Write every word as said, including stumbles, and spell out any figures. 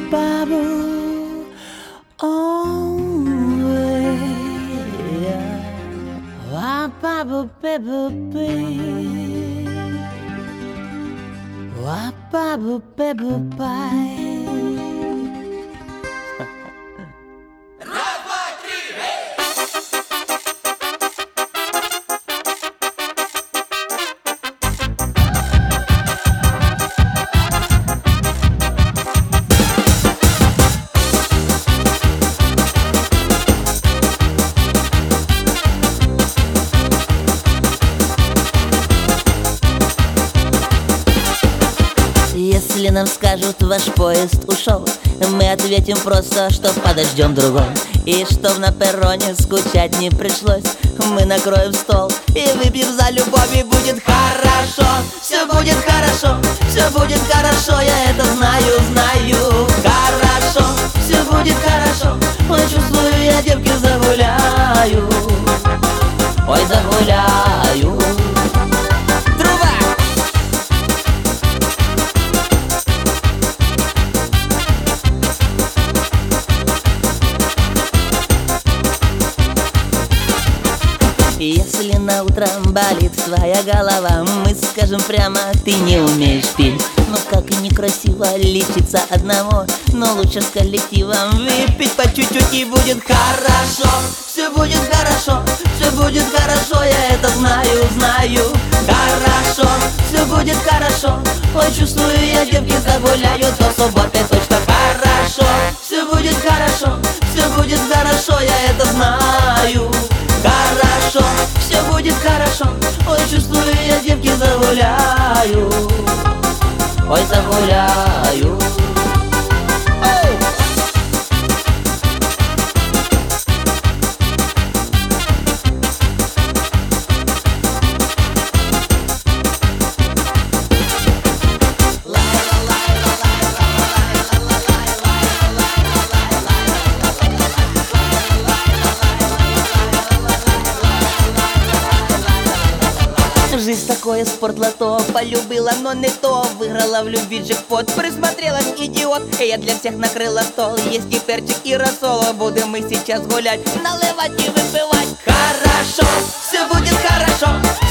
bubble on way. Wah bubble baby bee. Wah bubble baby bye. Если нам скажут, ваш поезд ушел, мы ответим просто, что подождем другой. И чтоб на перроне скучать не пришлось, мы накроем стол и выпьем за любовь. И будет хорошо, все будет хорошо, все будет хорошо, я это знаю, знаю. Хорошо, все будет хорошо, ой, чувствую, я девки загуляю, ой, загуляю. Если на утро болит твоя голова, мы скажем прямо, ты не умеешь петь. Ну как и некрасиво лечиться одному, но лучше с коллективом выпить по чуть-чуть. И будет хорошо, все будет хорошо, все будет хорошо, я это знаю, знаю. Хорошо, все будет хорошо, ой, чувствую, я девки загуляю до субботы точно. Хорошо, все будет хорошо, все будет хорошо, я это знаю. Хорошо, все будет хорошо, ой, чувствую, я девки загуляю, ой, загуляю. Жизнь такое спортлото, полюбила, но не то. Выиграла в любви джекпот, присмотрелась, идиот. Я для всех накрыла стол, есть и перчик, и рассол. Будем мы сейчас гулять, наливать и выпивать. Хорошо, все будет хорошо,